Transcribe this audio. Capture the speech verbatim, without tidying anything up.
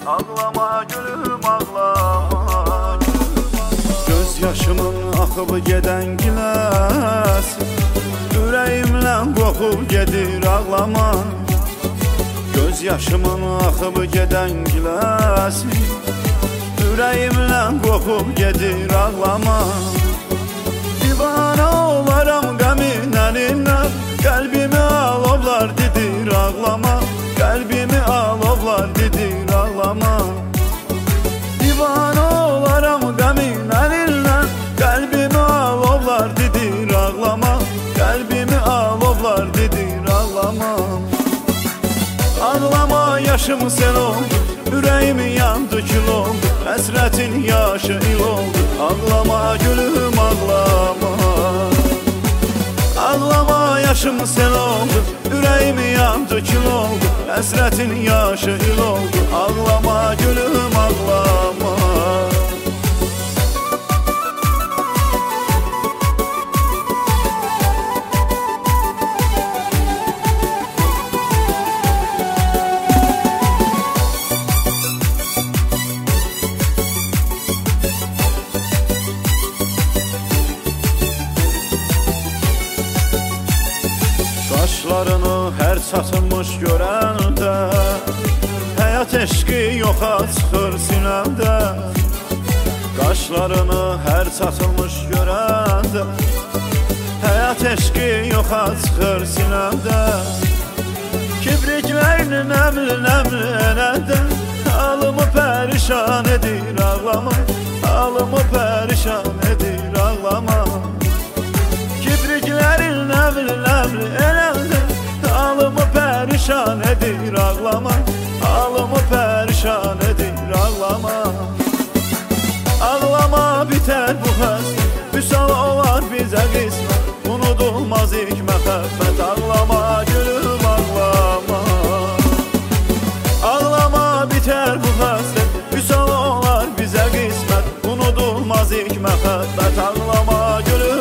Ağlama gülüm ağlama. Göz yaşımın akıp geden gilas, ürəyimlə qoxub gedir ağlama. Göz yaşımın akıp geden gilas, ürəyimlə qoxub gedir ağlama. Divana olaram qəminlərindən, qəlbimi alovlar didir ağlama. Qəlbimi alovlar didir ağlama. Divana olaram qəminlərindən, qəlbimi alovlar didir ağlama. Qəlbimi alovlar didir ağlama. Ağlama yaşım sen oldu, ürəyimi yandı kül oldu, həsrətin yaşı il oldu. Ağlama gülüm ağlama. Ağlama yaşım sen oldu, ürəyimi yandı kül oldu, həsrətin yaşı il oldu. Ağlama gülüm ağlama. Qaşlarını hər çatılmış görəndə, həyat eşqi yoxa çıxır sinəmdə. Qaşlarını hər çatılmış görəndə, həyat eşqi yoxa çıxır sinəmdə. Kibriklərini nəmli nəmli eləndə, halımı pərişan edir ağlama. Halımı pərişan edir ağlama. Kibriklərin nəmli nəmli eləndə, halımı pərişan edir ağlama. Halımı pərişan edir ağlama. Ağlama bitər bu həsrət, vüsal olar bizə qismət, unudulmaz ilk məhəbbət. Ağlama gülüm ağlama. Ağlama bitər bu həsrət, vüsal olar bizə qismət, unudulmaz ilk məhəbbət. Ağlama gülüm